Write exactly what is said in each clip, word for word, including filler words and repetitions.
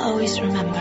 always remember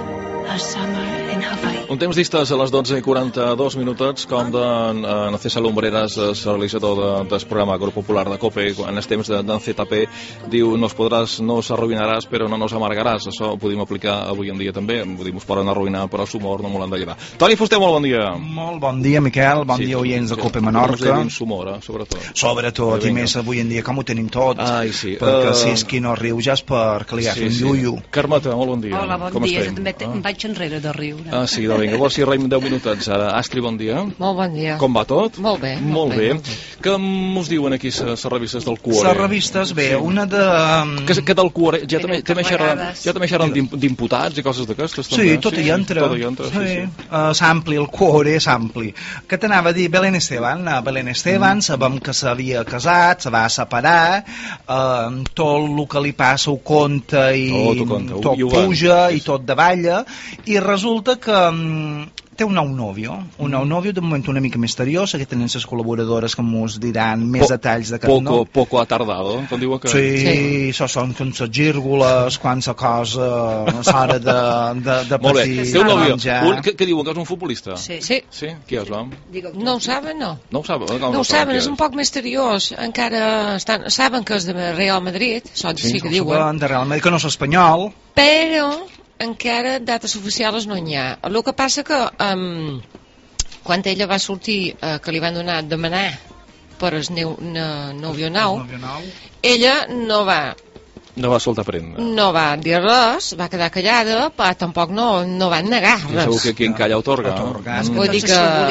our summer in Hawaii. Un temps distàs a les dotze i quaranta-dos minutets, com de uh, César Lumbreras, el realitzador de, del programa Grup Popular de COPE, en els temps de, de Z P, diu, nos podràs, nos arruïnaràs, però no nos amargaràs. Això ho podem aplicar avui en dia també, podem us poden arruïnar, però l'humor no m'ho l'han d'allibar. Toni Fuster, molt bon dia. Molt bon dia, Miquel, bon sí, dia, oients de COPE Menorca. Dins humor, eh, sobretot. Sobretot, i més avui en dia, com ho tenim tot. Ai, sí. Perquè uh... si és qui no riu ja és perquè li ha sí, fet un sí. iuiu. Carmeta, molt bon dia. Hola, bon com dia, estem? jo també ah. em vaig enrere de riure. Ah, sí, de vinga, vols si reim deu minutets ara. Astri, bon dia. Molt bon dia. Com va tot? Molt bé. Molt, molt bé. bé. bé. Què mos diuen aquí les revistes del Cuore? Les revistes, bé, sí. una de... Que, que del Cuore, ja també, també xerren, ja també xerren d'imputats i coses d'aquestes? Sí, tot hi entra. Tot hi entra, sí, sí. sí. Uh, s'ampli, el Cuore és ampli. Què t'anava a dir? Belén Esteban. Belén Esteban, mm. sabem que s'havia casat, se va separar, uh, tot el que li passa ho conta i tot, conta. tot I puja i tot davalla, i resulta que um, té un nou nòvio, un nou nòvio de moment una mica misteriós, que tenen les col·laboradores que mos diran més po detalls d'aquest poco, nou. Poco ha tardado, com diuen que... Sí, sí. Això són com les gírgoles, quan la cosa s'hora de, de, de molt bé, té un nòvio, un, que, que diuen que és un futbolista? Sí. Sí. Sí? Qui és, vam? No ho saben, no. No ho saben? No, no ho saben, és un poc misteriós, encara estan, saben que és de Real Madrid, això sí, sí que diuen. De Real Madrid, que no és espanyol. Però encara dates oficials no n'hi ha. El que passa que um, quan ella va sortir, uh, que li van donar a demanar per el nòvio nou, ella no va no va soltar prenda, no va dir res, va quedar callada, però tampoc no, no van negar res. Segur que qui en calla otorga, otorga. Mm. Vull dir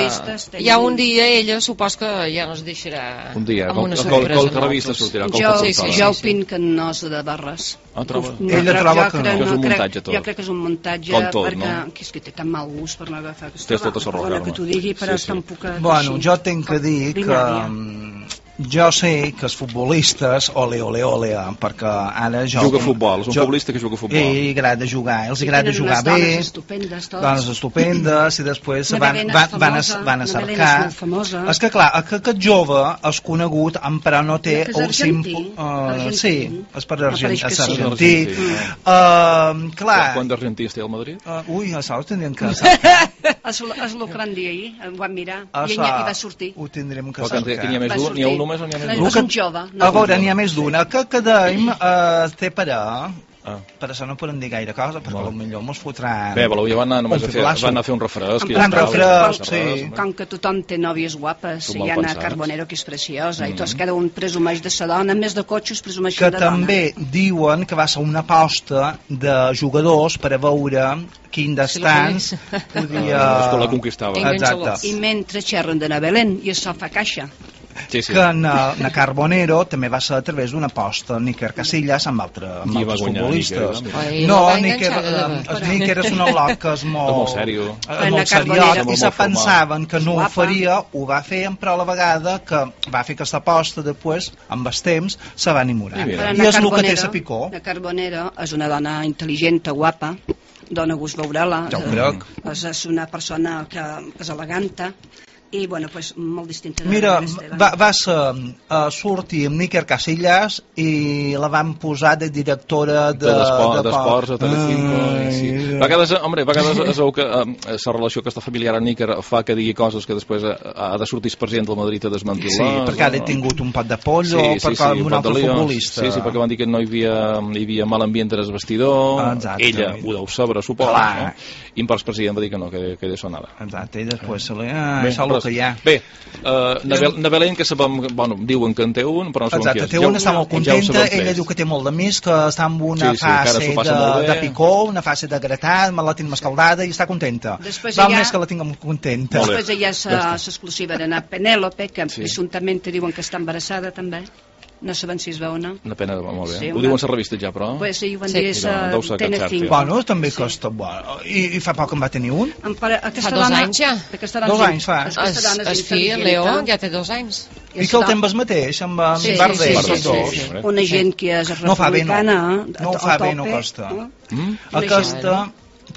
que hi ha un dia ella supos que ja no es deixarà un dia, amb una col, sorpresa. Col, col, revista sortirà, jo, sí, sí, jo opino que no és de barres. Ah, troba? No, ella troba que no, que és un muntatge tot. Jo crec que és un muntatge, com tot, perquè no? que és que té tan mal gust per no agafar aquesta Tens tota la raó, que t'ho digui, però sí, sí. tampoc... Bueno, jo tinc que dir que... Jo sé que els futbolistes, ole, ole, ole, perquè ara jo... Juga a futbol, és un jo, futbolista que juga a futbol. I agrada jugar, els agrada jugar bé, dones estupendes, tots. dones estupendes, i després van, van, van, a, van a cercar... És que clar, que aquest jove és conegut, però no té... el argentí. Uh, sí, és per argentí. És argentí. Uh, clar... Quant d'argentins té al Madrid? Uh, ui, això ho tindríem que cercar. És el que van dir ahir, ho vam mirar, i hi va sortir. Ho tindrem que cercar. Que n'hi ha més d'un, n'hi ha un només o n'hi ha més d'un? És un jove. A veure, n'hi ha més d'una. Que quedem eh, té per a... Ah. Per això no podem dir gaire cosa, perquè no. Potser mos fotran... Bé, voleu, ja van anar, només a fer, van anar a fer un refresc. Un refresc, sí. Com que tothom té nòvies guapes, hi ha Ana Carbonero, que és preciosa, mm. i tots cada un presumeix de sa dona, més de cotxes presumeix de dona. Que també diuen que va ser una aposta de jugadors per a veure quin destans podia... Que la conquistava. Exacte. I mentre xerren de na Belén, i això fa caixa. Sí, sí. Que na, na Carbonero també va ser a través d'una aposta Níker Casillas amb, altre, amb altres futbolistes. Níker, no, Níker, el Níker és un al·loc que és molt, molt seriós, molt seriós, i se pensaven que no ho faria, ho va fer, però a la vegada que va fer aquesta aposta, després, amb els temps, se va enamorar. I, I és el que té sa picor. Na Carbonero és una dona intel·ligent, guapa, dona gust veure-la. Ja ho crec. És, és una persona que, que és eleganta, i bueno, pues, molt distinta de mira, va, va ser uh, sortir amb Níker Casillas i la van posar de directora de, d'esports de, de a Telecinco. I sí. A vegades, hombre, a vegades es veu que uh, la relació aquesta familiar a Níker fa que digui coses que després uh, ha de sortir el president del Madrid a desmentir. Sí, perquè ara he tingut un pot de pollo, sí, sí, perquè sí, un altre futbolista. Sí, sí, perquè van dir que no hi havia, hi havia mal ambient en el vestidor. Exacte. Ella ho deu saber, suposo. No? I el president va dir que no, que, que d'això nada. Exacte, i després se li... Ah, bé, això que hi ha. Bé, uh, na Belén, que sabem, bueno, diuen que en té un, però no sabem exacte, qui és. Té un, està molt contenta, ja ella diu que té molt de més, que està en una sí, sí, fase de, de picor, una fase de gratat, me la tinc escaldada i està contenta. Va més que la tinc contenta. Després hi ha l'exclusiva d'anar Penélope, que sí. presumptament diuen que està embarassada també. No saben si es veu o no. Una pena, molt bé. Sí, ho diuen a la revista ja, però... Pues sí, ho van dir a T N cinc. Bueno, també costa... Bueno. I, I fa poc en va tenir un? Fa dos anys ja. Dos anys fa. El fill, Leo, ja té dos anys. I que el temps mateix, amb Bardet, tots dos. Una gent que és republicana... No fa bé, no. No ho fa bé, no costa. Aquesta...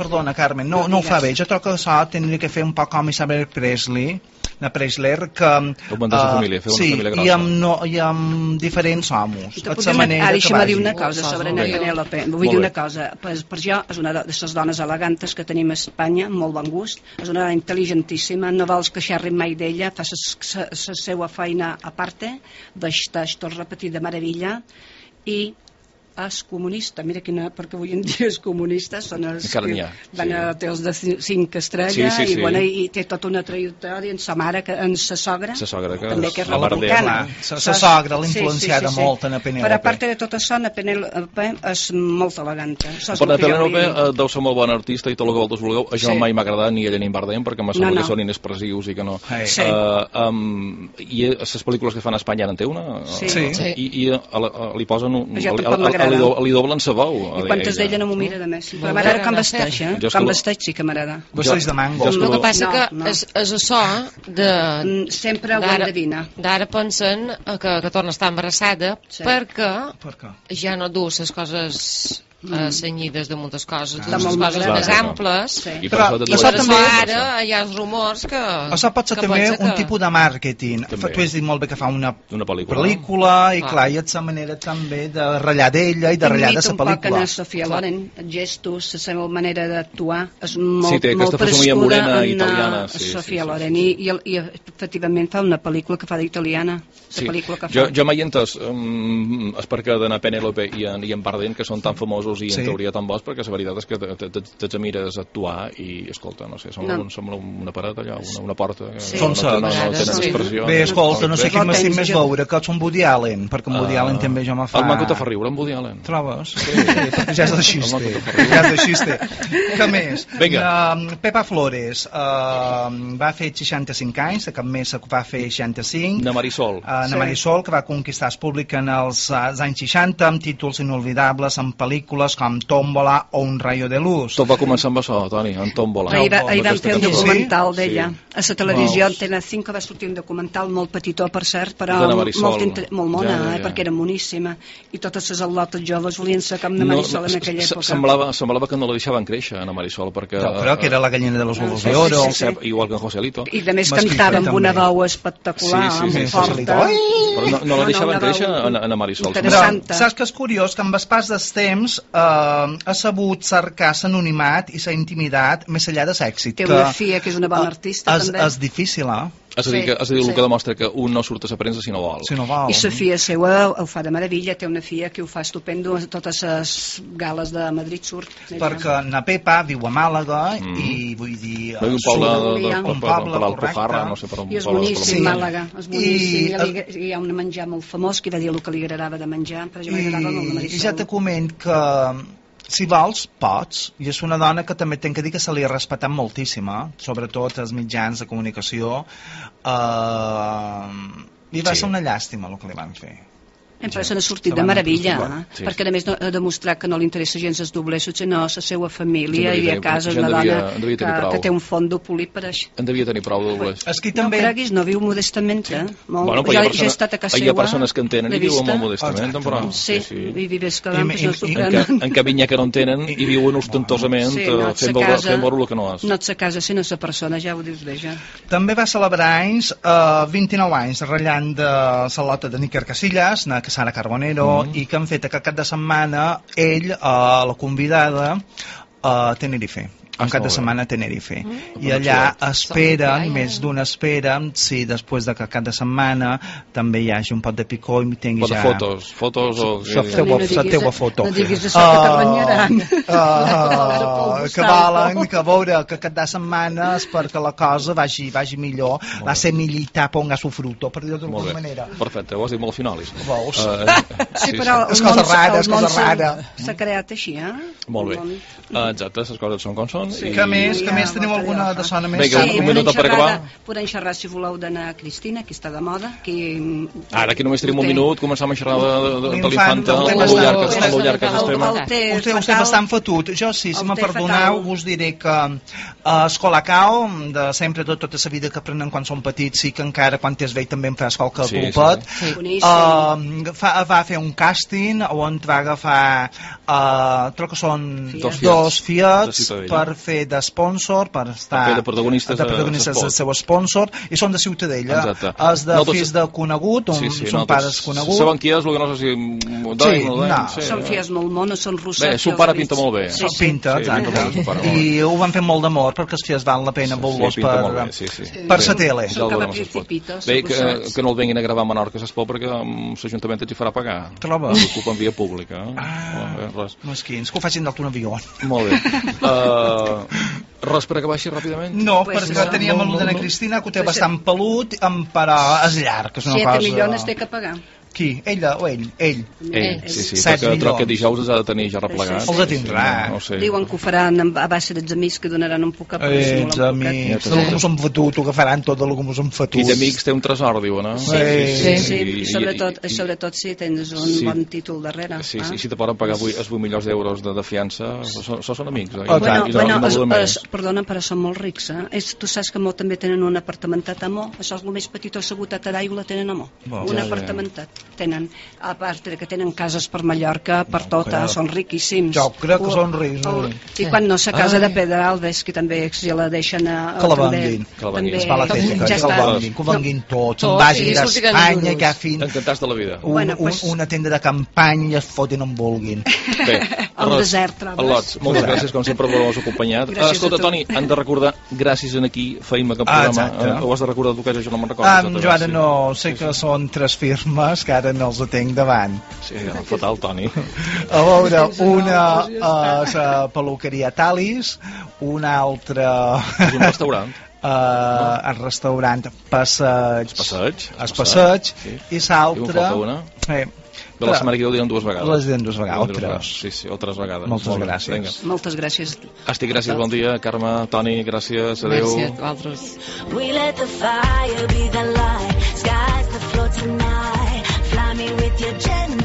perdona, Carmen, no, no ho fa bé. Jo trobo que això tindria que fer un poc com Isabel Presley, la Presley, que... Com de la família, fer una sí, família grossa. I amb, no, i amb diferents homes. I ara deixa'm dir una cosa sobre Ana Penélope. Vull dir una cosa. Per, per jo és una de les dones elegantes que tenim a Espanya, molt bon gust. És una dona intel·ligentíssima, no vols queixar-li mai d'ella, fa la seva feina a parte, vesteix tot repetit de meravella, i és comunista, mira quina, perquè avui en dia és comunista, són els que van sí. a hotels de cinc estrelles sí, sí, sí. I, bueno, i té tota una trajectòria en sa mare, que, en sa sogra, sa sogra que també que és republicana. Sa sogra l'ha influenciada sí, sí, sí, sí. molt en a Penélope. Però a part de tot això, a Penélope és molt elegante. Per a Penélope deu ser molt bon artista i tot el que vosaltres vulgueu. A jo sí. mai m'ha agradat ni ella ni en Bardem, perquè m'ha semblat no, no. que són inexpressius i que no... Sí. Uh, um, I les pel·lícules que fan a Espanya en té una? Sí. sí. I, i a, a, li posen... Un, a, a, a, a, li doblen sa veu. I quantes d'ella no m'ho mira de més. Però m'agrada com vesteix, eh? Com vesteix sí que m'agrada. Vesteix de mango. El que passa que és això de... Sempre ho endevina. D'ara pensen que, que torna a estar embarassada perquè ja no du les coses... Uh, senyides de moltes coses, de moltes coses més amples, i per això també ara hi ha els rumors que... Això pot ser també un tipus de màrqueting. Tu has dit molt bé que fa una pel·lícula i clar, hi ha la manera també de ratllar d'ella i de ratllar de la pel·lícula. Un poc en Sofia Loren, gestos, la seva manera d'actuar és molt parescuda en Sofia Loren i efectivament fa una pel·lícula que fa d'italiana. Jo mai he entès és perquè d'Ana Penélope i en Bardem, que són tan famosos i en teoria tan bons, perquè la veritat és que te mires actuar i, escolta, no sé, sembla una paret allà, una porta, són secs. Bé, escolta, no sé qui m'estim més veure, que ets un Woody Allen, perquè un Woody Allen també jo me fa... El Manco te fa riure, en Woody Allen. Trobes? Perquè ja és de xiste. Ja és de xiste. Què més? Pepa Flores va fer seixanta-cinc anys, aquest mes va fer seixanta-cinc. Na Marisol. Na Marisol, que va conquistar el públic en els anys seixanta, amb títols inolvidables, en pel·lícules com Tómbola o Un rayo de luz. Tot va començar amb això, Toni, en Tómbola. Ahir vam fer un documental d'ella. A la televisió Antena cinc va sortir un documental molt petitó, per cert, però molt mona, perquè era moníssima. I totes les atletes joves volien ser com na Marisol en aquella època. Semblava que no la deixaven créixer, Ana Marisol, perquè... Però que era la gallina de los huevos de oro. Igual que en Joselito. I a més cantava amb una veu espectacular, molt forta. Però no la deixaven créixer, Ana Marisol. Saps que és curiós que amb el pas dels temps ha sabut cercar l'anonimat i la intimitat més enllà de l'èxit. Té una filla que és una bona artista, també. És difícil, eh? És a dir, que, és a dir, el que demostra que un no surt a la premsa si no vol. Si no vol. I la filla seva ho fa de meravella, té una filla que ho fa estupendo a totes les gales de Madrid surt. Perquè na Pepa viu a Màlaga i vull dir... Un poble de l'Alpujarra, no sé per on... I és boníssim, Màlaga, és boníssim. I hi ha un menjar molt famós que va dir el que li agradava de menjar, però jo m'agradava molt de Marisol. I ja te coment que... Si vols, pots, i és una dona que també tenc que dir que se li ha respetat moltíssim, eh? Sobretot els mitjans de comunicació, eh... i va ser una llàstima el que li van fer. Però se n'ha sortit de meravella, eh? Perquè a més ha demostrat que no li interessa gens els doblers, sinó la seva família i a casa és una dona que té un fondo polit per això. En devia tenir prou doblers. No creguis, no viu modestament, eh? Jo he estat a casa seva. Hi ha persones que en tenen i viuen molt modestament, però... Sí, i vives cada any, no s'ho prenen. En canvi, que no en tenen i viuen ostentosament fent veure el que no és. No ets a casa, sinó la persona, ja ho dius bé, ja. També va celebrar anys, vint-i-nou anys, ratllant de la lota de Níker Casillas, que Sara Carbonero, mm. i que han fet aquest cap de setmana ell, uh, la convidada, a Tenerife. Un cap de setmana a Tenerife. Mm. I allà esperen, més d'una espera, si després de cap de setmana també hi hagi un pot de picó i tingui ja... fotos, fotos o... La teua foto. No diguis això que t'arranyaran. Que volen que veure que cap de setmana és perquè la cosa vagi millor, va ser militar ponga su fruto, per dir-ho d'alguna manera. Perfecte, ho has dit molt finalis. Veus? Sí, però el món s'ha creat així, eh? Molt bé. Exacte, les coses són com són. Sí, que més, que més teniu alguna de sona més? Vinga, un minut per acabar. Podem xerrar, si voleu, d'anar Cristina, que està de moda. Ara, aquí només tenim un minut, començam a xerrar de l'infanta, amb lo llarg que és el tema. Vostè és bastant fotut. Jo sí, si m'ha perdonat. Colacao, us diré que uh, el Colacao, de sempre, tot, tota la vida que aprenen quan són petits, sí que encara quan t'és vell també en fas qualque Sí, culpet. sí. Uh, fa, va fer un càsting on va agafar, uh, crec que són Dos dos Fiats Fiats de Ciutadella. per fer de sponsor, per estar Per fer de protagonistes de de- protagonistes de del seu sponsor, i són de Ciutadella. Exacte. Els de No tots- fills de conegut, on Sí, sí, són pares coneguts. Saben qui és, el que no sé si... Sí, no. Són fies molt monos, són rossets. Bé, son pare pinta molt bé. Sí, sí. Pinta, Sí, exacte. pinta molt, son pare molt bé. I ho van fer molt d'amor perquè els fies val la pena veure-los pinta per, molt bé, sí, sí. per Bé, la tele. ja Són el com a veurem si es pot. principitos, Bé, que, rossets. que no el venguin a gravar a Menorca, s'espò, perquè um, l'Ajuntament els hi farà pagar. Troba. Ocupen via pública. Eh? Ah. Bé, res. Mesquins, que ho facin d'altre avió. Molt bé. Uh, res per acabar així ràpidament? No, Pues perquè no. teníem No, el no, d'Anna no. Cristina, que ho té Pues bastant pelut, em- però és llarg, és una Siete cosa... milions té que pagar. Qui? Ella o ell? Ell. Ell, sí, sí, Set perquè troc que milions. dijous els ha de tenir ja replegats. Sí, sí, Els ha tindrà. No, no sé. Diuen que ho faran amb- a base dels amics que donaran un poc a Eh, ets amics, Sí. del que mos hem fotut, ho agafaran tot del que mos hem fotut. Qui té amics té un tresor, diuen, eh? Sí, Sí, sí, sí, I- i sobretot, i sobretot si tens un Sí. bon títol darrere. Sí, ah. sí, si te poden pagar vuit, els vuit milions d'euros de, de fiança, això són, són amics. Eh? Oh, Bueno, tant, I no, bueno, i no es, volen més. es, perdona, però són molt rics, eh? És, tu saps que molt també tenen un apartamentat a Mo, això és el més petit, el segotata d'aigua la tenen a Mo, Bo. un Ja, ja. apartamentat. Tenen, a part de que tenen cases per Mallorca, per tota, clar. són riquíssims. Jo crec que O- són rics, o- no? I quan no sa casa Ai. de Pedralbes, que també si la deixen a... Que la també- venguin. Que la venguin. Es va la també feta, ja que el està. venguin, que ho venguin tot, se'n Tot, vagin sí, a sortiran Espanya, duros. que agafin Encantats de la vida. un, Bueno, un, pues- una tenda de campanya i es fotin on vulguin. Bé, Al Ros, desert, trobes. Al·lots, moltes gràcies, com sempre, per haver-nos acompanyat. Gràcies a Escolta, tu. Toni, han de recordar, gràcies en aquí, feim aquest Ah, programa, exacte. eh, ho has de recordar tu, que jo no me'n recordo. Ah, tota jo ara gràcia. no, sé que són tres firmes que ara no els tenc davant. Sí, fatal, Toni. A veure, una a la peluqueria Talis, una altra És un restaurant. a el restaurant Passeig, Passeig. es Passeig, Sí. i I en l'altra... falta una. Eh, De la setmana que ve ho direm dues vegades. Les direm dues vegades, Ho o direm dues tres. vegades. Sí, sí, o tres vegades. Moltes Molt bé, gràcies. Vinga. Moltes gràcies. Estic, gràcies, bon dia. Carme, Toni, gràcies, adeu. Gràcies a vosaltres. We let the fire be the light. Skies the floor tonight. Fly me with your jet.